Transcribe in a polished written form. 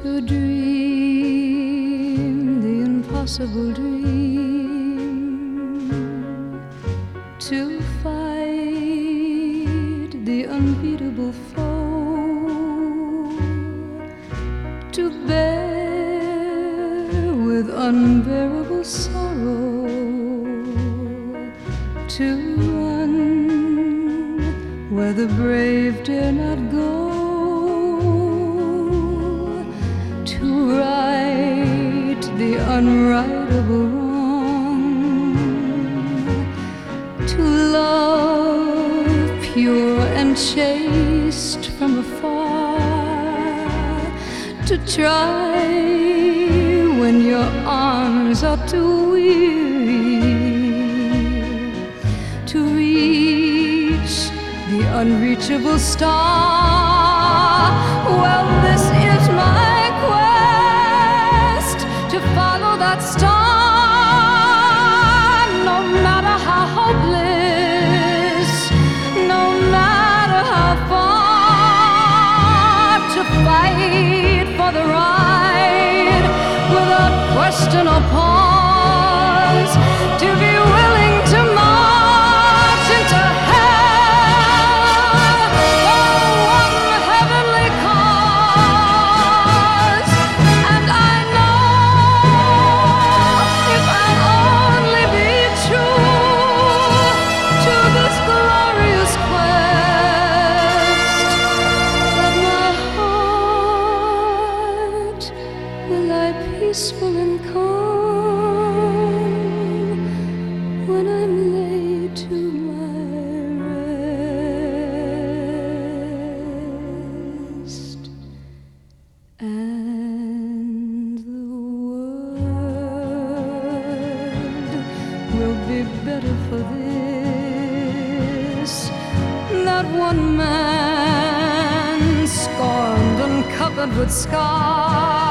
So dream the impossible dream, to fight the unbeatable foe, to bear with unbearable sorrow, to run where the brave dare not go, to right the unrightable wrong, to love pure and chaste from afar, to try when your arms are too weary, to reach the unreachable star. Well, this is my quest, to follow that star, no matter how hopeless, no matter how far, to fight for the right without question or pause, to be willing to march into hell for one heavenly cause. And I know if I'll only be true to this glorious quest, that my heart will lie peaceful and calm when I'm laid to my rest, and the world will be better for this, that one man scorned and covered with scars